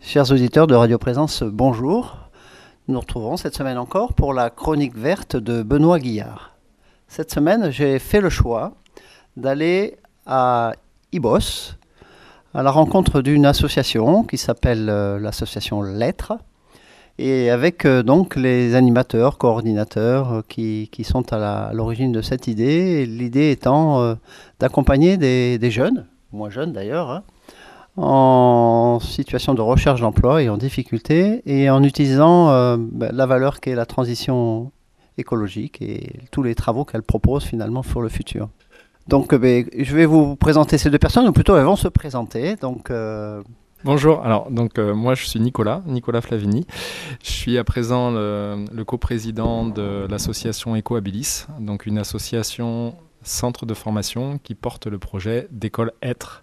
Chers auditeurs de Radio Présence, bonjour. Nous nous retrouvons cette semaine encore pour la chronique verte de Benoît Guillard. Cette semaine, j'ai fait le choix d'aller à Ibos, à la rencontre d'une association qui s'appelle l'association Lettres, et avec donc les animateurs, coordinateurs qui sont à l'origine de cette idée. L'idée étant d'accompagner des jeunes, moins jeunes d'ailleurs, en situation de recherche d'emploi et en difficulté, et en utilisant la valeur qu'est la transition écologique et tous les travaux qu'elle propose finalement pour le futur. Donc je vais vous présenter ces deux personnes, ou plutôt elles vont se présenter. Bonjour, moi je suis Nicolas Flavini. Je suis à présent le coprésident de l'association Ecoabilis, donc une association centre de formation qui porte le projet d'école Être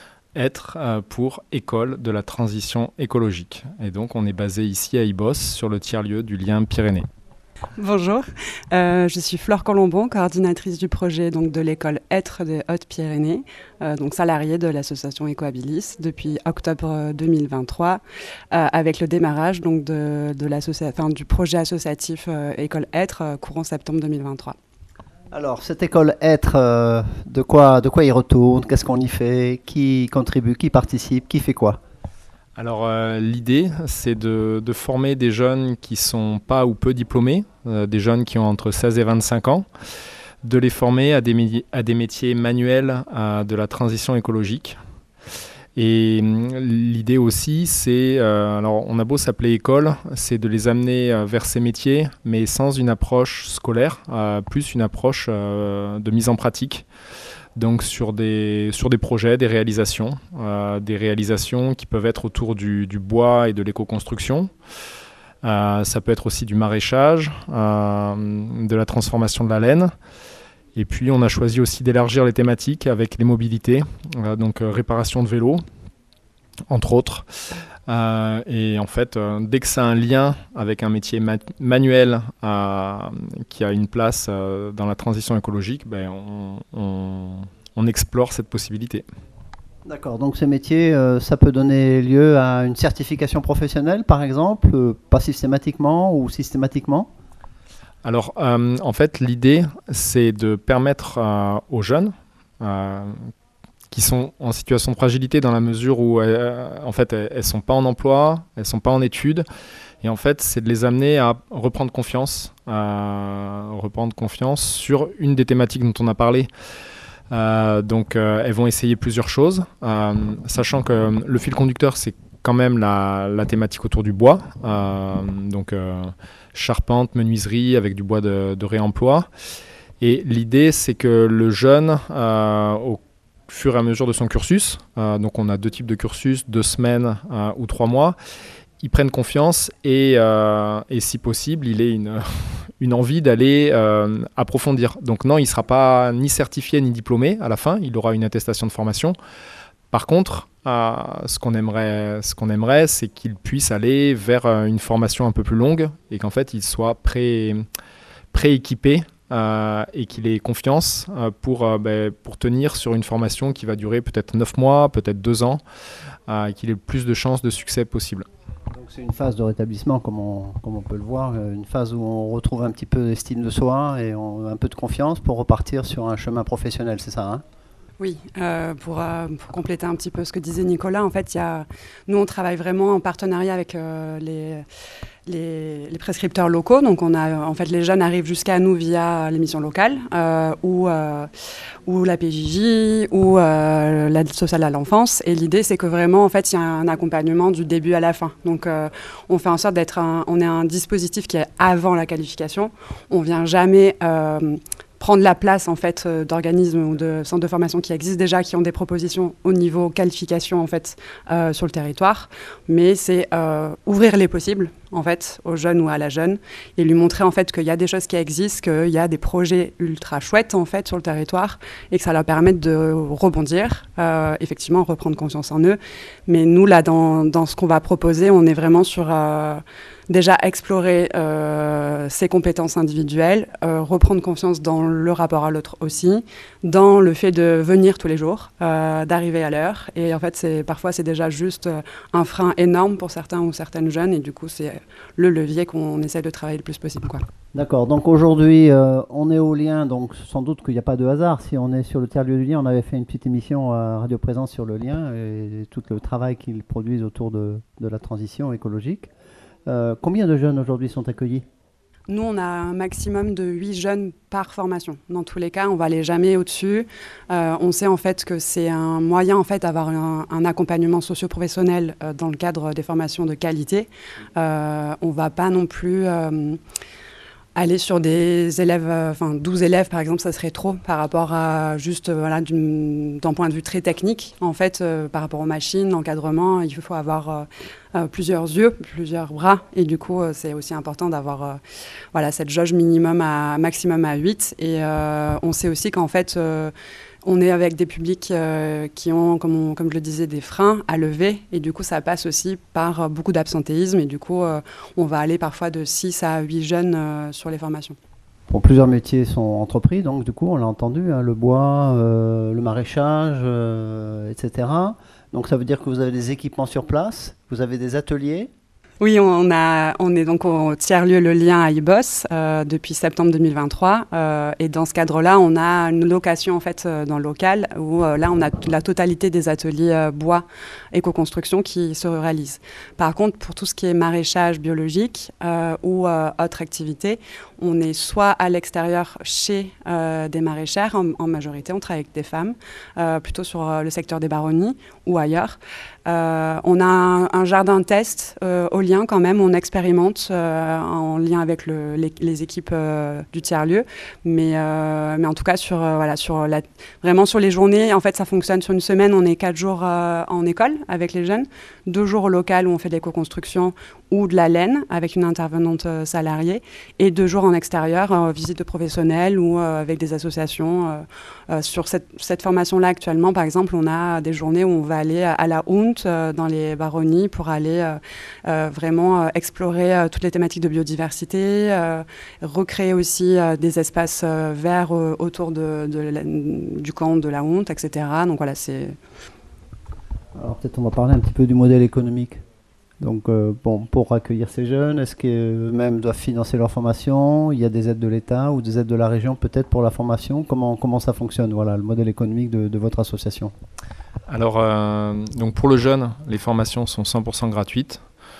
pour école de la transition écologique. Et donc on est basé ici à Ibos sur le tiers-lieu du lien Pyrénées. Bonjour, je suis Flore Colombon, coordinatrice du projet donc, de l'école Être des Hautes-Pyrénées, donc salariée de l'association Ecoabilis depuis octobre 2023, avec le démarrage donc, du projet associatif École Être courant septembre 2023. Alors, cette école Être, de quoi il retourne? Qu'est-ce qu'on y fait? Qui contribue? Qui participe? Qui fait quoi? Alors l'idée, c'est de former des jeunes qui ne sont pas ou peu diplômés, des jeunes qui ont entre 16 et 25 ans, de les former à des métiers manuels de la transition écologique. Et l'idée aussi, c'est, alors on a beau s'appeler école, c'est de les amener vers ces métiers, mais sans une approche scolaire, plus une approche de mise en pratique. Donc sur des projets, des réalisations qui peuvent être autour du bois et de l'éco-construction. Ça peut être aussi du maraîchage, de la transformation de la laine. Et puis on a choisi aussi d'élargir les thématiques avec les mobilités, donc réparation de vélos, entre autres. Et en fait, dès que ça a un lien avec un métier manuel qui a une place dans la transition écologique, on explore cette possibilité. D'accord, donc ces métiers, ça peut donner lieu à une certification professionnelle, par exemple, pas systématiquement ou systématiquement? Alors, en fait, l'idée, c'est de permettre aux jeunes qui sont en situation de fragilité dans la mesure où en fait, elles ne sont pas en emploi, elles ne sont pas en études. Et en fait, c'est de les amener à reprendre confiance sur une des thématiques dont on a parlé. Elles vont essayer plusieurs choses, sachant que le fil conducteur, c'est quand même la thématique autour du bois. Charpente, menuiserie avec du bois de réemploi. Et l'idée, c'est que le jeune, au fur et à mesure de son cursus, donc on a 2 types de cursus, 2 semaines ou 3 mois, ils prennent confiance et si possible, il ait une envie d'aller approfondir. Donc non, il ne sera pas ni certifié ni diplômé à la fin, il aura une attestation de formation. Par contre, ce qu'on aimerait, c'est qu'il puisse aller vers une formation un peu plus longue et qu'en fait, il soit prééquipé et qu'il ait confiance pour tenir sur une formation qui va durer peut-être 9 mois, peut-être 2 ans, et qu'il ait le plus de chances de succès possible. Donc c'est une phase de rétablissement, comme on peut le voir, une phase où on retrouve un petit peu d'estime de soi et un peu de confiance pour repartir sur un chemin professionnel, c'est ça, hein? Oui, pour compléter un petit peu ce que disait Nicolas, en fait, nous on travaille vraiment en partenariat avec les prescripteurs locaux. Donc en fait, les jeunes arrivent jusqu'à nous via l'émission locale ou la PJJ ou l'aide sociale à l'enfance. Et l'idée, c'est que vraiment, en fait, il y a un accompagnement du début à la fin. Donc on fait en sorte on est un dispositif qui est avant la qualification. On vient jamais prendre la place en fait d'organismes ou de centres de formation qui existent déjà, qui ont des propositions au niveau qualification en fait sur le territoire, mais c'est ouvrir les possibles en fait aux jeunes ou à la jeune et lui montrer en fait qu'il y a des choses qui existent, qu'il y a des projets ultra chouettes en fait sur le territoire et que ça leur permette de rebondir, effectivement reprendre confiance en eux. Mais nous là dans ce qu'on va proposer, on est vraiment sur déjà explorer ses compétences individuelles, reprendre confiance dans le rapport à l'autre aussi, dans le fait de venir tous les jours, d'arriver à l'heure. Et en fait, parfois, c'est déjà juste un frein énorme pour certains ou certaines jeunes. Et du coup, c'est le levier qu'on essaie de travailler le plus possible, quoi. D'accord, donc aujourd'hui on est au Lien, donc sans doute qu'il n'y a pas de hasard. Si on est sur le tiers-lieu du Lien, on avait fait une petite émission à Radio Présence sur le Lien et tout le travail qu'ils produisent autour de la transition écologique. Combien de jeunes aujourd'hui sont accueillis ? Nous, on a un maximum de 8 jeunes par formation. Dans tous les cas, on ne va aller jamais au-dessus. On sait en fait que c'est un moyen en fait, d'avoir un accompagnement socio-professionnel dans le cadre des formations de qualité. On ne va pas non plus aller sur des élèves, 12 élèves par exemple, ça serait trop par rapport à juste d'un point de vue très technique. En fait, par rapport aux machines, l'encadrement, il faut avoir plusieurs yeux, plusieurs bras. Et du coup, c'est aussi important d'avoir cette jauge maximum à 8. Et on sait aussi qu'en fait, on est avec des publics qui ont, comme je le disais, des freins à lever. Et du coup, ça passe aussi par beaucoup d'absentéisme. Et du coup, on va aller parfois de 6 à 8 jeunes sur les formations. Bon, plusieurs métiers sont entrepris, donc du coup, on l'a entendu, hein, le bois, le maraîchage, etc. Donc ça veut dire que vous avez des équipements sur place, vous avez des ateliers. Oui, on est donc au tiers-lieu Le Lien à Ibos depuis septembre 2023. Et dans ce cadre-là, on a une location en fait, dans le local où là, on a la totalité des ateliers bois éco-construction qui se réalisent. Par contre, pour tout ce qui est maraîchage biologique ou autre activité, on est soit à l'extérieur chez des maraîchères, en majorité, on travaille avec des femmes, plutôt sur le secteur des baronnies ou ailleurs. On a un jardin test au Lien quand même, on expérimente en lien avec les équipes du tiers-lieu, mais en tout cas vraiment sur les journées, en fait ça fonctionne sur une semaine, on est 4 jours en école avec les jeunes, 2 jours au local où on fait de l'éco-construction ou de la laine avec une intervenante salariée, et 2 jours en extérieur, visite de professionnels ou avec des associations. Sur cette formation-là actuellement, par exemple, on a des journées où on va aller à la Hount, dans les baronnies, pour aller vraiment explorer toutes les thématiques de biodiversité, recréer aussi des espaces verts autour du camp de la Hount, etc. Donc voilà, c'est... Alors peut-être on va parler un petit peu du modèle économique. Donc pour accueillir ces jeunes, est-ce qu'eux-mêmes doivent financer leur formation ? Il y a des aides de l'État ou des aides de la région peut-être pour la formation ? Comment ça fonctionne, voilà, le modèle économique de votre association ? Alors, donc pour le jeune, les formations sont 100% gratuites.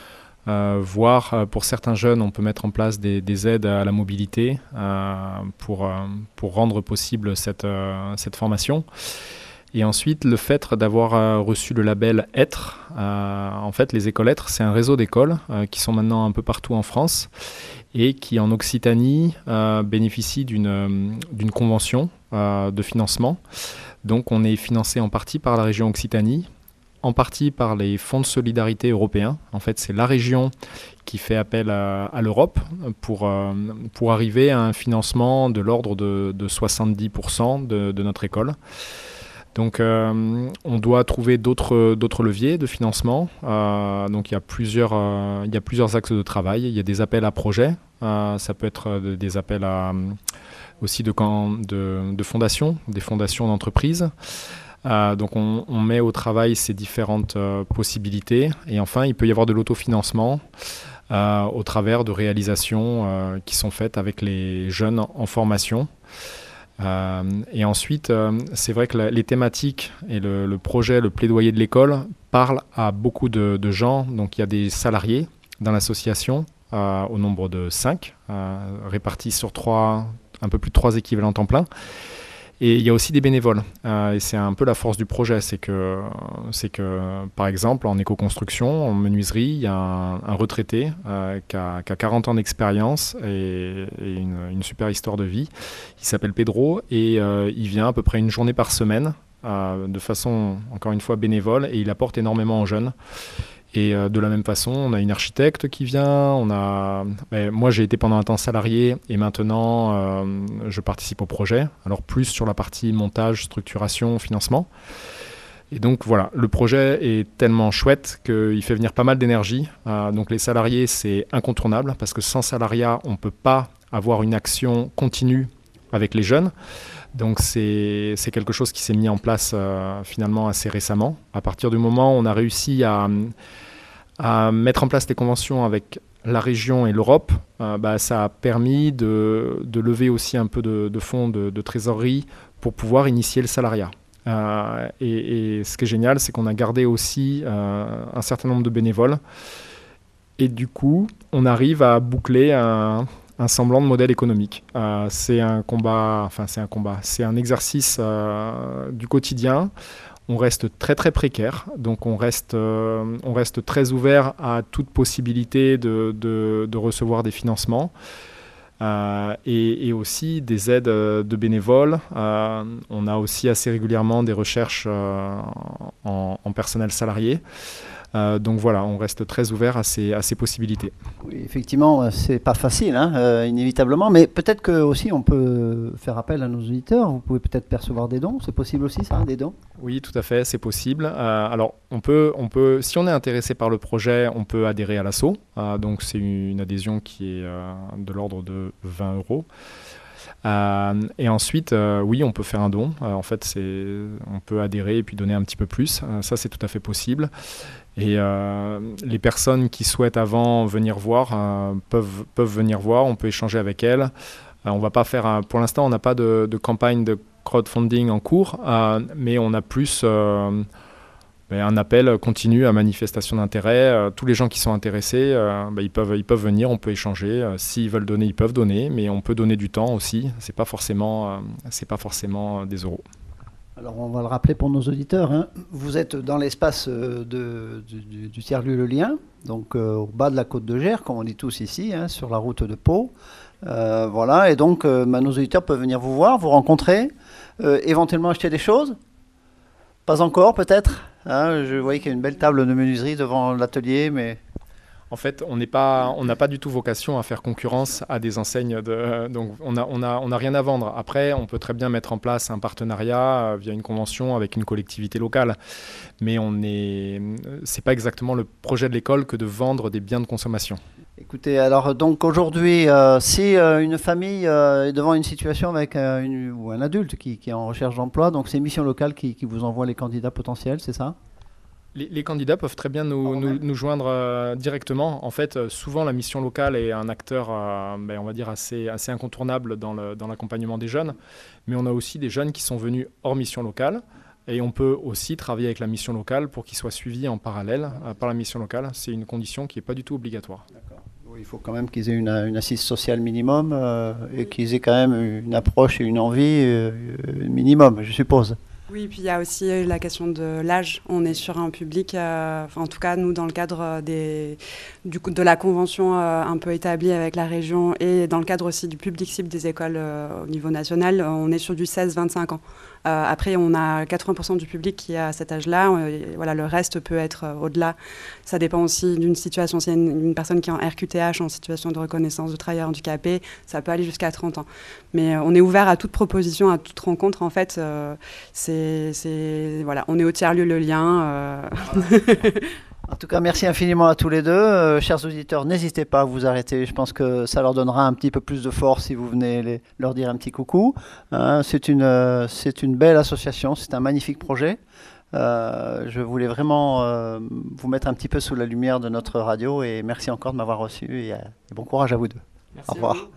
Voire pour certains jeunes, on peut mettre en place des aides à la mobilité pour rendre possible cette formation. Et ensuite, le fait d'avoir reçu le label Être, en fait, les écoles Être, c'est un réseau d'écoles qui sont maintenant un peu partout en France et qui, en Occitanie, bénéficient d'une convention de financement. Donc, on est financé en partie par la région Occitanie, en partie par les fonds de solidarité européens. En fait, c'est la région qui fait appel à l'Europe pour arriver à un financement de l'ordre de 70% de notre école. Donc, on doit trouver d'autres leviers de financement. Donc, il y a plusieurs axes de travail. Il y a des appels à projets. Ça peut être des appels aussi de fondations, des fondations d'entreprises. Donc, on met au travail ces différentes possibilités. Et enfin, il peut y avoir de l'autofinancement au travers de réalisations qui sont faites avec les jeunes en formation. Et ensuite, c'est vrai que les thématiques et le projet, le plaidoyer de l'école parlent à beaucoup de gens. Donc, il y a des salariés dans l'association au nombre de 5, répartis sur un peu plus de 3 équivalents temps plein. Et il y a aussi des bénévoles. Et c'est un peu la force du projet. C'est que par exemple, en éco-construction, en menuiserie, il y a un retraité qui a 40 ans d'expérience et une super histoire de vie. Il s'appelle Pedro et il vient à peu près une journée par semaine de façon, encore une fois, bénévole, et il apporte énormément aux jeunes. Et de la même façon, on a une architecte qui vient, moi j'ai été pendant un temps salarié et maintenant je participe au projet, alors plus sur la partie montage, structuration, financement. Et donc voilà, le projet est tellement chouette qu'il fait venir pas mal d'énergie. Donc les salariés, c'est incontournable parce que sans salariat, on ne peut pas avoir une action continue avec les jeunes. Donc c'est quelque chose qui s'est mis en place finalement assez récemment. À partir du moment où on a réussi à mettre en place des conventions avec la région et l'Europe, ça a permis de lever aussi un peu de fonds de trésorerie pour pouvoir initier le salariat. Et ce qui est génial, c'est qu'on a gardé aussi un certain nombre de bénévoles. Et du coup, on arrive à boucler un semblant de modèle économique. C'est un exercice du quotidien. On reste très très précaire, donc on reste très ouvert à toute possibilité de recevoir des financements. Et aussi des aides de bénévoles. On a aussi assez régulièrement des recherches en personnel salarié. Donc voilà, on reste très ouvert à ces possibilités. Oui, effectivement, c'est pas facile, inévitablement, mais peut-être que aussi on peut faire appel à nos auditeurs. Vous pouvez peut-être percevoir des dons. C'est possible aussi, ça, des dons? Oui, tout à fait, c'est possible. Alors, on peut, si on est intéressé par le projet, on peut adhérer à l'asso. Donc, c'est une adhésion qui est de l'ordre de 20 euros. Et ensuite, oui, on peut faire un don. En fait, on peut adhérer et puis donner un petit peu plus. Ça, c'est tout à fait possible. Et les personnes qui souhaitent avant venir voir peuvent venir voir. On peut échanger avec elles. On va pas faire pour l'instant, on n'a pas de campagne de crowdfunding en cours, mais on a plus un appel continu à manifestation d'intérêt. Tous les gens qui sont intéressés, ils peuvent venir, on peut échanger. S'ils veulent donner, ils peuvent donner, mais on peut donner du temps aussi. C'est pas forcément des euros. Alors on va le rappeler pour nos auditeurs. Vous êtes dans l'espace du tiers-lieu Le Lien, donc au bas de la côte de Gers, comme on dit tous ici, sur la route de Pau. Voilà, et donc nos auditeurs peuvent venir vous voir, vous rencontrer, éventuellement acheter des choses. Pas encore, peut-être. Je voyais qu'il y a une belle table de menuiserie devant l'atelier, mais... En fait, on n'a pas du tout vocation à faire concurrence à des enseignes. Donc, on n'a rien à vendre. Après, on peut très bien mettre en place un partenariat via une convention avec une collectivité locale. Mais c'est pas exactement le projet de l'école que de vendre des biens de consommation. Écoutez, alors donc aujourd'hui, si une famille est devant une situation avec ou un adulte qui est en recherche d'emploi, donc c'est Mission Locale qui vous envoie les candidats potentiels, c'est ça ? Les candidats peuvent très bien nous joindre directement. En fait, souvent, la mission locale est un acteur, on va dire, assez incontournable dans l'accompagnement des jeunes. Mais on a aussi des jeunes qui sont venus hors mission locale. Et on peut aussi travailler avec la mission locale pour qu'ils soient suivis en parallèle par la mission locale. C'est une condition qui n'est pas du tout obligatoire. D'accord. Oui, il faut quand même qu'ils aient une assise sociale minimum et qu'ils aient quand même une approche et une envie minimum, je suppose. Oui, puis il y a aussi la question de l'âge. On est sur un public, en tout cas nous dans le cadre de la convention un peu établie avec la région et dans le cadre aussi du public cible des écoles au niveau national, on est sur du 16-25 ans. Après, on a 80% du public qui est à cet âge-là. Voilà, le reste peut être au-delà. Ça dépend aussi d'une situation. Si il y a une personne qui est en RQTH, en situation de reconnaissance de travailleur handicapé, ça peut aller jusqu'à 30 ans. Mais on est ouvert à toute proposition, à toute rencontre. En fait, voilà, on est au tiers-lieu Le Lien. En tout cas, merci infiniment à tous les deux. Chers auditeurs, n'hésitez pas à vous arrêter. Je pense que ça leur donnera un petit peu plus de force si vous venez leur dire un petit coucou. C'est une belle association, c'est un magnifique projet. Je voulais vraiment vous mettre un petit peu sous la lumière de notre radio et merci encore de m'avoir reçu et bon courage à vous deux. Merci. Au revoir.